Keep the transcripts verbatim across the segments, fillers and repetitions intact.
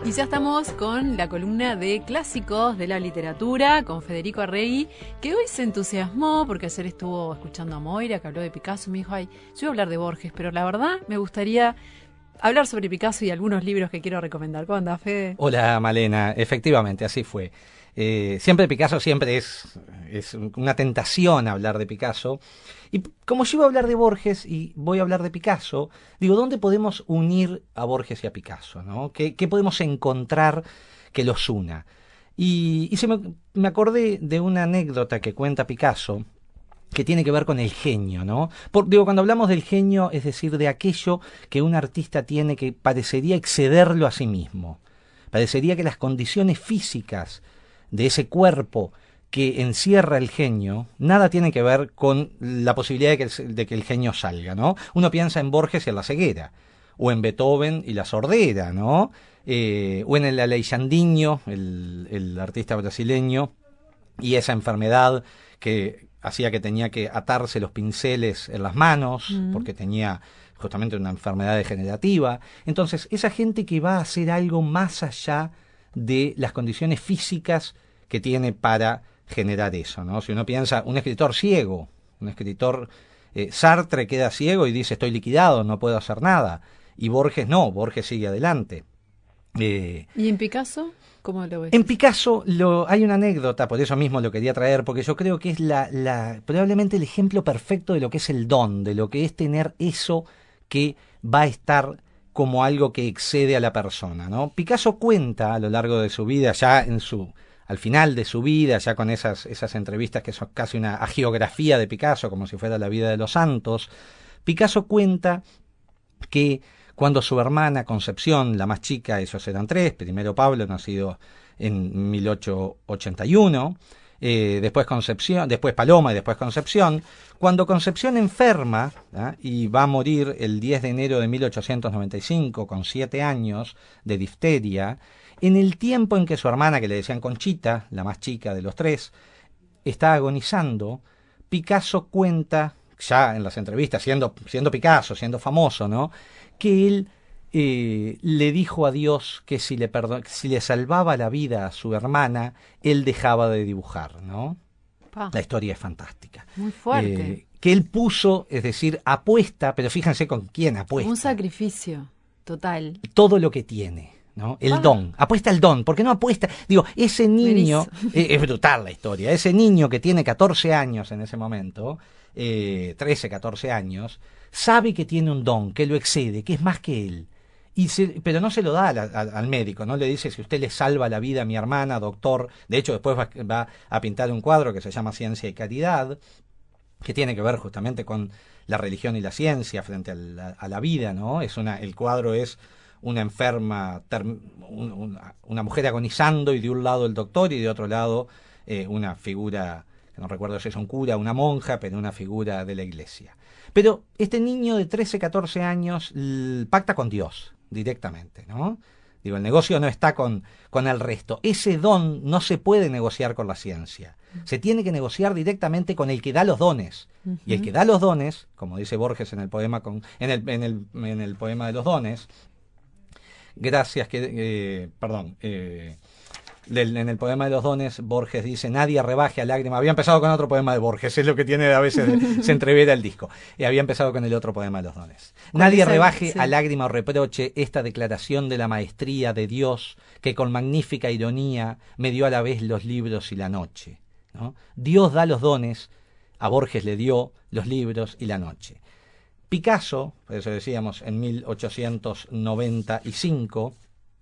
Y ya estamos con la columna de clásicos de la literatura con Federico Arregui, que hoy se entusiasmó porque ayer estuvo escuchando a Moira, que habló de Picasso, y me dijo, ay, yo voy a hablar de Borges, pero la verdad me gustaría hablar sobre Picasso y algunos libros que quiero recomendar. ¿Cómo andás, Fede? Hola, Malena. Efectivamente, así fue. Eh, siempre Picasso, siempre es, es una tentación hablar de Picasso. Y como yo iba a hablar de Borges y voy a hablar de Picasso, digo, ¿dónde podemos unir a Borges y a Picasso, ¿no? ¿Qué, qué podemos encontrar que los una? Y, y se me, me acordé de una anécdota que cuenta Picasso, que tiene que ver con el genio, ¿no? Por, digo, cuando hablamos del genio, es decir, de aquello que un artista tiene que parecería excederlo a sí mismo. Parecería que las condiciones físicas de ese cuerpo que encierra el genio, nada tiene que ver con la posibilidad de que el, de que el genio salga, ¿no? Uno piensa en Borges y en la ceguera, o en Beethoven y la sordera, ¿no? Eh, o en el Aleixandrinho, el, el artista brasileño, y esa enfermedad que hacía que tenía que atarse los pinceles en las manos, mm. porque tenía justamente una enfermedad degenerativa. Entonces, esa gente que va a hacer algo más allá de las condiciones físicas que tiene para generar eso, ¿no? Si uno piensa, un escritor ciego, un escritor, eh, Sartre queda ciego y dice, estoy liquidado, no puedo hacer nada. Y Borges no, Borges sigue adelante. Eh, ¿Y en Picasso? ¿Cómo lo ves? En Picasso lo, hay una anécdota, por eso mismo lo quería traer, porque yo creo que es la, la, probablemente el ejemplo perfecto de lo que es el don, de lo que es tener eso que va a estar como algo que excede a la persona, ¿no? Picasso cuenta a lo largo de su vida, ya en su, al final de su vida, ya con esas, esas entrevistas que son casi una hagiografía de Picasso, como si fuera la vida de los santos, Picasso cuenta que cuando su hermana Concepción, la más chica, esos eran tres, primero Pablo, nacido en mil ochocientos ochenta y uno, eh, después Concepción, después Paloma y después Concepción, cuando Concepción enferma, ¿eh? y va a morir el diez de enero de mil ochocientos noventa y cinco, con siete años, de difteria, en el tiempo en que su hermana, que le decían Conchita, la más chica de los tres, está agonizando, Picasso cuenta, ya en las entrevistas, siendo, siendo Picasso, siendo famoso, ¿no?, que él eh, le dijo a Dios que si le, perdon- si le salvaba la vida a su hermana, él dejaba de dibujar, ¿no? Pa. La historia es fantástica. Muy fuerte. Eh, que él puso, es decir, apuesta, pero fíjense con quién apuesta. Un sacrificio total. Todo lo que tiene, ¿no? El ah. don. Apuesta el don, porque no apuesta. Digo, ese niño, eh, es brutal la historia, ese niño que tiene catorce años en ese momento, eh, trece, catorce años, sabe que tiene un don, que lo excede, que es más que él. Y se, pero no se lo da a la, a, al médico, no le dice si usted le salva la vida a mi hermana, doctor. De hecho, después va, va a pintar un cuadro que se llama Ciencia y Caridad, que tiene que ver justamente con la religión y la ciencia frente a la, a la vida, ¿no? Es una, el cuadro es una enferma, ter, un, una, una mujer agonizando, y de un lado el doctor y de otro lado eh, una figura, que no recuerdo si es un cura, una monja, pero una figura de la iglesia. Pero este niño de trece, catorce años l, pacta con Dios directamente, ¿no? Digo, el negocio no está con, con el resto. Ese don no se puede negociar con la ciencia. Se tiene que negociar directamente con el que da los dones. Uh-huh. Y el que da los dones, como dice Borges en el poema, con, en, el, en, el, en el poema de los dones, gracias que, eh, perdón, eh, Del, en el poema de los dones, Borges dice, nadie rebaje a lágrima. Había empezado con otro poema de Borges, es lo que tiene a veces, de, se entrevera el disco. Y había empezado con el otro poema de los dones. Nadie rebaje sí. a lágrima o reproche esta declaración de la maestría de Dios, que con magnífica ironía me dio a la vez los libros y la noche, ¿no? Dios da los dones, a Borges le dio los libros y la noche. Picasso, por eso decíamos, en mil ochocientos noventa y cinco,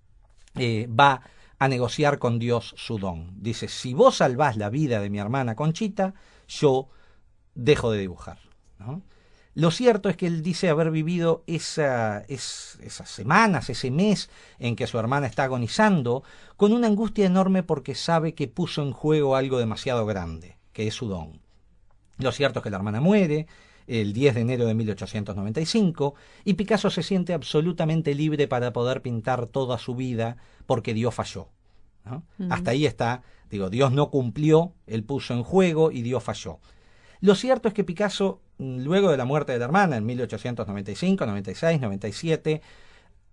eh, va a negociar con Dios su don. Dice, si vos salvás la vida de mi hermana Conchita, yo dejo de dibujar, ¿no? Lo cierto es que él dice haber vivido esa, es, esas semanas, ese mes en que su hermana está agonizando, con una angustia enorme porque sabe que puso en juego algo demasiado grande, que es su don. Lo cierto es que la hermana muere el diez de enero de mil ochocientos noventa y cinco, y Picasso se siente absolutamente libre para poder pintar toda su vida porque Dios falló, ¿no? Uh-huh. Hasta ahí está, digo, Dios no cumplió, él puso en juego y Dios falló. Lo cierto es que Picasso, luego de la muerte de la hermana, en mil ochocientos noventa y cinco, noventa y seis, noventa y siete,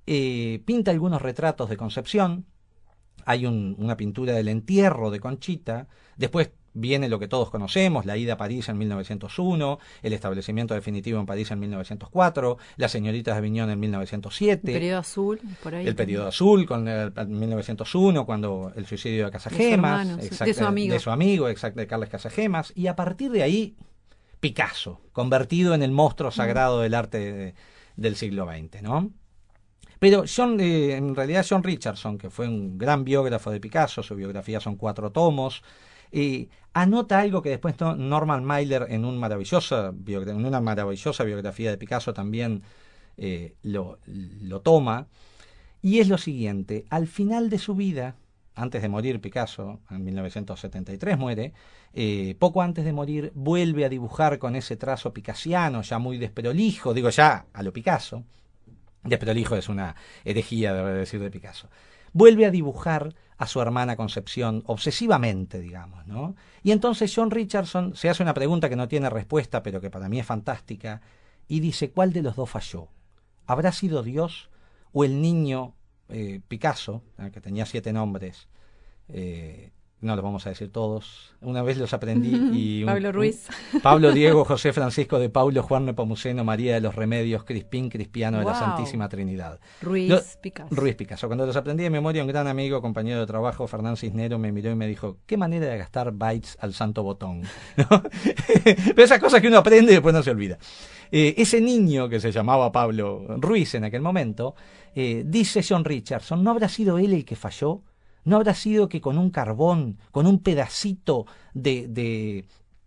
eh, pinta algunos retratos de Concepción, hay un, una pintura del entierro de Conchita, después viene lo que todos conocemos, la ida a París en mil novecientos uno, el establecimiento definitivo en París en mil novecientos cuatro, las señoritas de Aviñón en mil novecientos siete. El periodo azul, por ahí. El periodo azul, con el, en mil novecientos uno, cuando el suicidio de Casagemas. De su, hermano, exact, de su amigo. De su amigo, exacto, de Carles Casagemas. Y a partir de ahí, Picasso, convertido en el monstruo sagrado mm. del arte de, del siglo veinte, ¿no? Pero John, eh, en realidad John Richardson, que fue un gran biógrafo de Picasso, su biografía son cuatro tomos, eh, anota algo que después Norman Mailer en, un maravillosa en una maravillosa biografía de Picasso también eh, lo, lo toma, y es lo siguiente: al final de su vida, antes de morir Picasso, en mil novecientos setenta y tres muere, eh, poco antes de morir vuelve a dibujar con ese trazo picasiano, ya muy desprolijo, digo ya a lo Picasso, desprolijo es una herejía, debo decir, de Picasso. Vuelve a dibujar a su hermana Concepción obsesivamente, digamos, ¿no? Y entonces John Richardson se hace una pregunta que no tiene respuesta, pero que para mí es fantástica, y dice: ¿cuál de los dos falló? ¿Habrá sido Dios o el niño eh, Picasso, eh, que tenía siete nombres? Eh, no los vamos a decir todos. Una vez los aprendí y... Un, Pablo Ruiz. Un, Pablo Diego, José Francisco de Paulo, Juan Nepomuceno, María de los Remedios, Crispín Crispiano de wow. la Santísima Trinidad. Ruiz lo, Picasso. Ruiz Picasso. Cuando los aprendí de memoria, un gran amigo, compañero de trabajo, Fernán Cisnero, me miró y me dijo: qué manera de gastar bytes al santo botón, ¿no? Pero esas cosas que uno aprende y después no se olvida. Eh, ese niño que se llamaba Pablo Ruiz en aquel momento, eh, dice John Richardson, ¿no habrá sido él el que falló? ¿No habrá sido que con un carbón, con un pedacito de, de,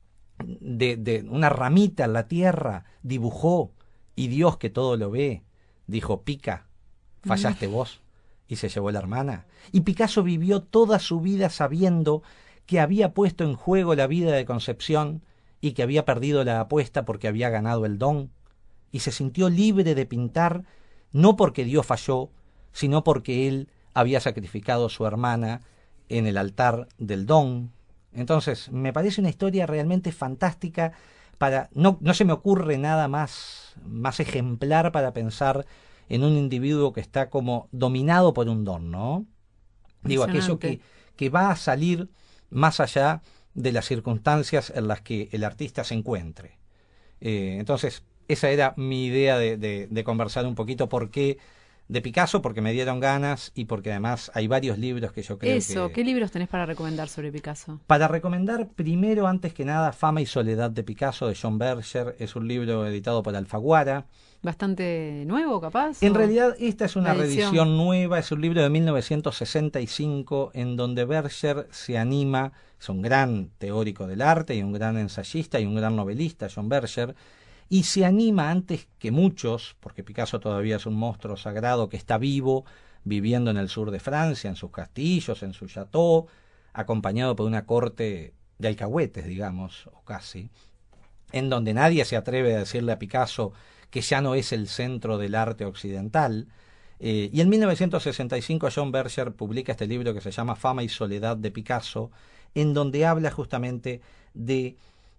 de, de una ramita en la tierra, dibujó, y Dios, que todo lo ve, dijo: pica, fallaste vos, y se llevó la hermana? Y Picasso vivió toda su vida sabiendo que había puesto en juego la vida de Concepción y que había perdido la apuesta porque había ganado el don, y se sintió libre de pintar, no porque Dios falló, sino porque él había sacrificado a su hermana en el altar del don. Entonces, me parece una historia realmente fantástica. Para, no, no se me ocurre nada más, más ejemplar para pensar en un individuo que está como dominado por un don, ¿no? Digo, aquello que, que va a salir más allá de las circunstancias en las que el artista se encuentre. Eh, entonces, esa era mi idea de, de, de conversar un poquito por qué de Picasso, porque me dieron ganas y porque además hay varios libros que yo creo Eso, que... Eso, ¿qué libros tenés para recomendar sobre Picasso? Para recomendar, primero, antes que nada, Fama y Soledad de Picasso, de John Berger. Es un libro editado por Alfaguara. ¿Bastante nuevo, capaz? En realidad, esta es una reedición nueva, es un libro de mil novecientos sesenta y cinco, en donde Berger se anima, es un gran teórico del arte y un gran ensayista y un gran novelista, John Berger, y se anima antes que muchos, porque Picasso todavía es un monstruo sagrado que está vivo, viviendo en el sur de Francia, en sus castillos, en su chateau, acompañado por una corte de alcahuetes, digamos, o casi, en donde nadie se atreve a decirle a Picasso que ya no es el centro del arte occidental. Eh, y en mil novecientos sesenta y cinco John Berger publica este libro que se llama Fama y Soledad de Picasso, en donde habla justamente de...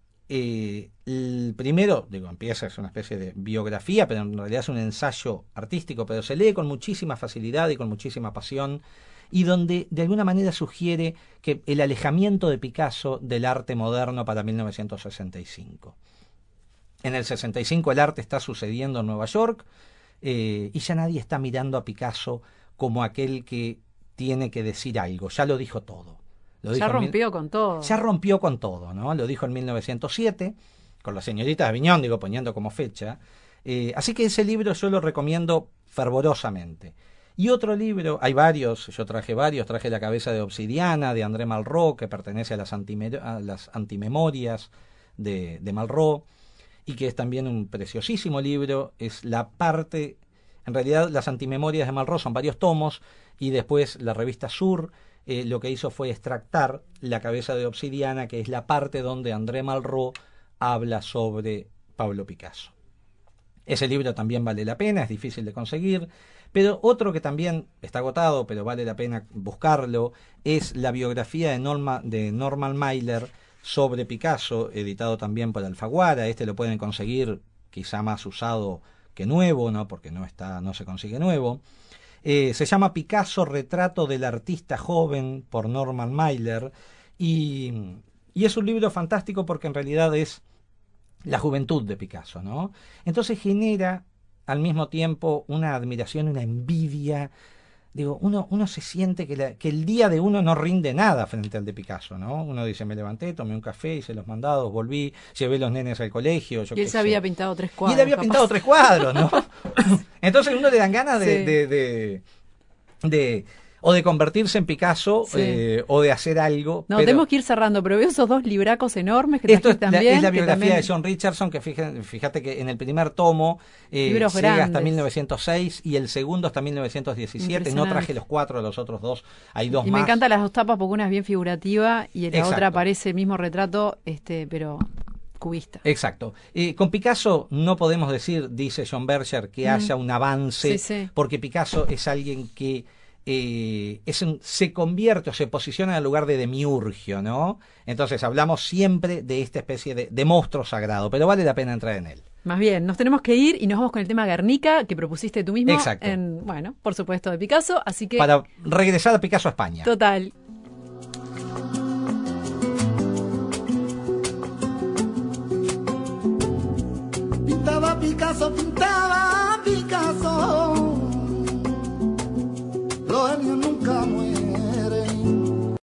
Eh, el primero, digo, empieza, es una especie de biografía, pero en realidad es un ensayo artístico, pero se lee con muchísima facilidad y con muchísima pasión, y donde de alguna manera sugiere que el alejamiento de Picasso del arte moderno para mil novecientos sesenta y cinco. En el sesenta y cinco el arte está sucediendo en Nueva York, eh, y ya nadie está mirando a Picasso como aquel que tiene que decir algo, ya lo dijo todo. Lo ya rompió mil... con todo. Ya rompió con todo, ¿no? Lo dijo en mil novecientos siete, con las señoritas de Aviñón, digo, poniendo como fecha. Eh, así que ese libro yo lo recomiendo fervorosamente. Y otro libro, hay varios, yo traje varios, traje La cabeza de obsidiana, de André Malraux, que pertenece a las, antime... a las antimemorias de, de Malraux, y que es también un preciosísimo libro. Es la parte, en realidad las antimemorias de Malraux son varios tomos, y después la revista Sur, Eh, lo que hizo fue extractar La cabeza de obsidiana, que es la parte donde André Malraux habla sobre Pablo Picasso. Ese libro también vale la pena, es difícil de conseguir, pero otro que también está agotado, pero vale la pena buscarlo, es la biografía de, Norma, de Norman Mailer sobre Picasso, editado también por Alfaguara. Este lo pueden conseguir quizá más usado que nuevo, ¿no? Porque no está, no se consigue nuevo. Eh, se llama Picasso, retrato del artista joven, por Norman Mailer, y, y es un libro fantástico porque en realidad es la juventud de Picasso, ¿no? Entonces genera al mismo tiempo una admiración, una envidia. Digo, uno, uno se siente que, la, que el día de uno no rinde nada frente al de Picasso, ¿no? Uno dice, me levanté, tomé un café, hice los mandados, volví, llevé los nenes al colegio. Yo y él se había pintado tres cuadros. Y él había capaz. pintado tres cuadros, ¿no? Entonces uno le dan ganas de... Sí. de, de, de o de convertirse en Picasso, Sí. eh, o de hacer algo. No, pero tenemos que ir cerrando, pero veo esos dos libracos enormes que esto es, trajiste la, también. es la que biografía también... de John Richardson, que fíjate, fíjate que en el primer tomo eh, Libros llega hasta grandes. mil novecientos seis y el segundo hasta mil novecientos diecisiete. No traje los cuatro, los otros dos, hay dos Y más. me encantan las dos tapas porque una es bien figurativa y en la Exacto. otra aparece el mismo retrato, este, pero cubista. Exacto. Eh, con Picasso no podemos decir, dice John Berger, que Mm. haya un avance, Sí, sí. porque Picasso es alguien que eh, es un, se convierte o se posiciona en el lugar de demiurgio, ¿no? Entonces hablamos siempre de esta especie de, de monstruo sagrado, pero vale la pena entrar en él. Más bien, nos tenemos que ir y nos vamos con el tema Guernica que propusiste tú mismo. Exacto. En, bueno, por supuesto, de Picasso, así que... Para regresar a Picasso a España. Total. Pintaba Picasso, pintaba